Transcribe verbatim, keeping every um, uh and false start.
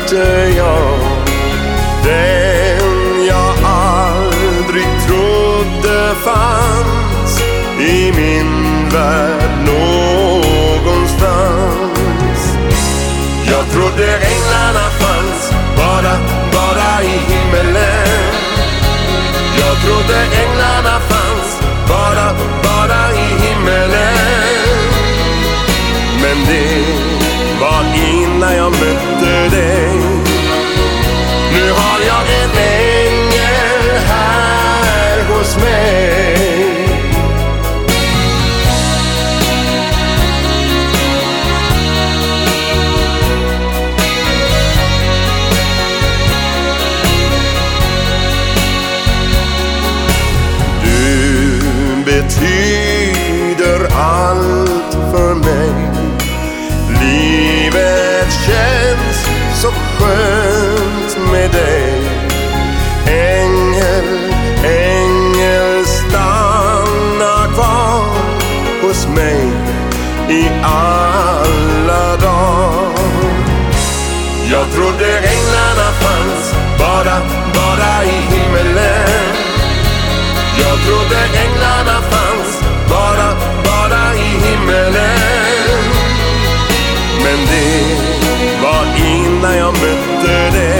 mötte jag den jag aldrig trodde fanns i min värld någonstans. Jag trodde änglarna fanns bara, bara i himmelen. Jag trodde änglarna fanns bara, bara i himmelen. Men det var innan jag mötte dig. Nu har jag en ängel här hos mig. Du betyder allt för mig. Livet känns så skönt med dig. Ängel, ängel, stanna kvar hos mig i alla dagar. Jag trodde änglarna fanns bara, bara i himmelen. Jag trodde änglarna fanns bara, bara i himmelen. Men det var innan jag mötte dig.